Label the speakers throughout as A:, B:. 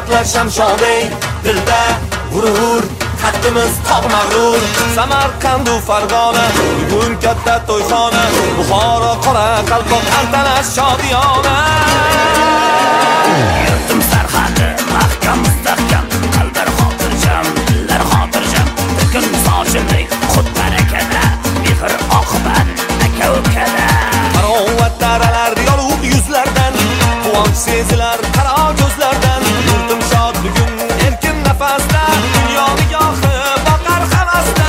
A: saqlasham shodey dilda g'urur qaddimiz tog' mag'rur Samarqandu Farg'ona bugun katta to'yxona Buxoro qora qalpoq antanash shodiyona
B: yurtim sarhadi mahkam mustahkam qalblar xotirjam dillar xotirjam kun sochildik xud barakada mehr oqibat aka ukada
A: Harorat daralar yorug' yuzlardan quvonch sezilar qaro ko'zlardan yurtim shod bugun erkin nafasda dunyo nigohi boqar havasda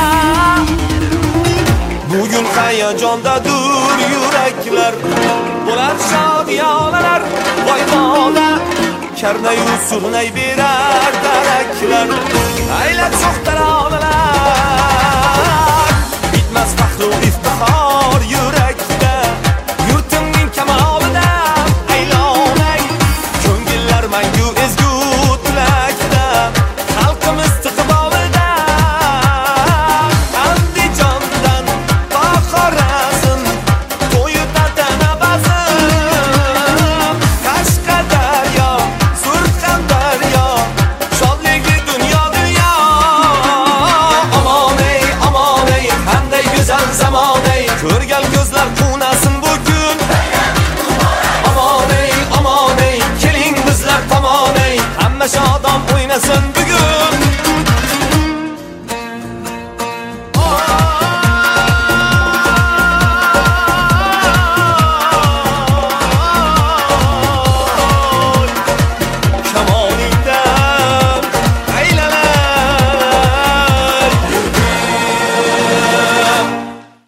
A: bugun hayajondadur yuraklar bo'lar shodiyonalar voyvoda karnayu surnay berar daraklar aylab shoh taronalar bitmas faxru iftixor yurakda yurtimning kamolida aylonay ko'ngillar mangu ezgu tilakda xalqimiz istiqbolida Andijondan to Xorazm to'yida tanabazim Qashqadaryo Surxondaryo shodligi dunyo amoney amoney qanday go'zal zamoney ko'rgan ko'zlar